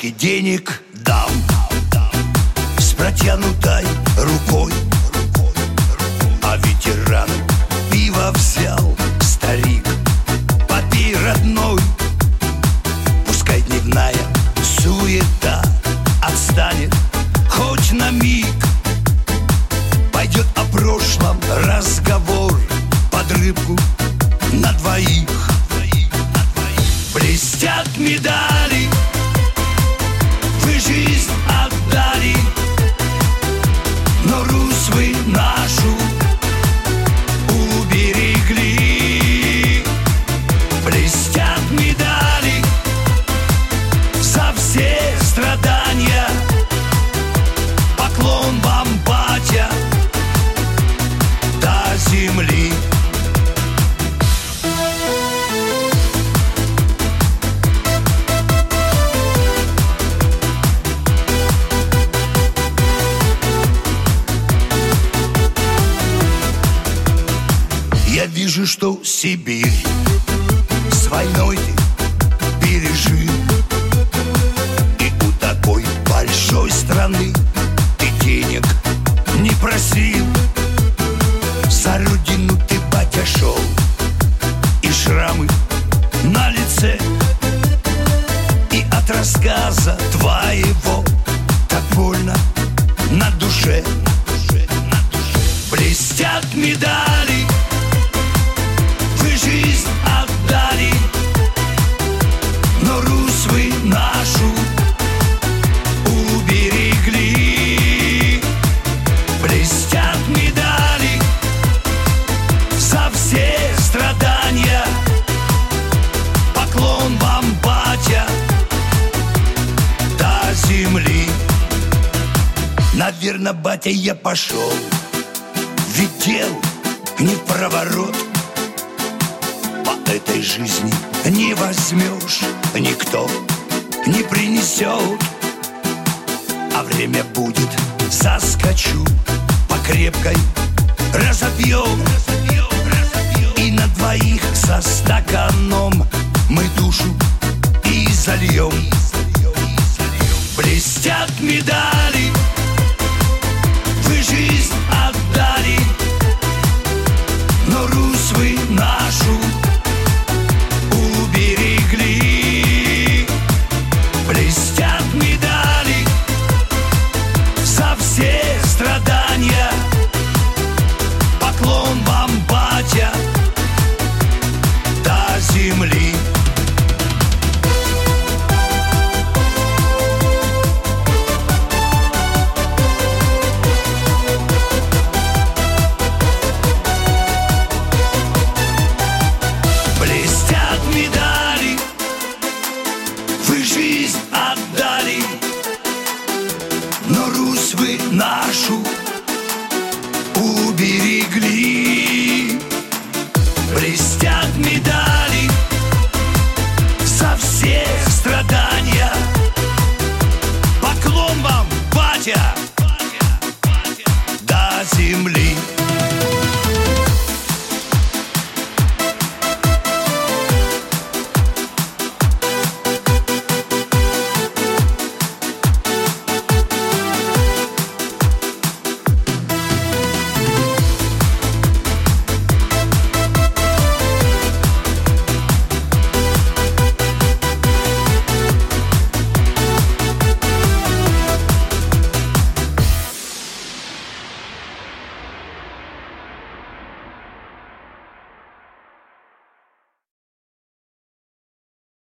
батюшке денег дам с протянутой рукой, а ветерану пиво взял старик. Попей, родной, пускай дневная суета отстанет хоть на миг. Пойдет о прошлом разговор под рыбку на двоих. Блестят медали, вы жизнь отдали, но Русь вы нашу уберегли. Блестят медали за все страдания. Поклон вам, батя, до земли. Я вижу, что Сибирь с войной ты пережил, и у такой большой страны ты денег не просил. За родину ты, батя, шел, и шрамы на лице, и от рассказа твоего так больно на душе. Блестят медали, вы жизнь отдали, но Русь вы нашу уберегли. Блестят медали за все страдания. Поклон вам, батя, до земли. Наверно, батя, я пошел, ведь дел не в проворот. По этой жизни не возьмешь, никто не принесет. А время будет, заскочу по крепкой, разопьем, и на двоих со стаканом мы душу и зальем. Блестят медали, вы жизнь отдали, но Русь вы нашу уберегли. Блестят медали за все страдания. Поклон вам, батя, до земли. Блестят медали, вы жизнь отдали, но Русь вы нашу уберегли. Блестят медали за все страдания. Поклон вам, батя!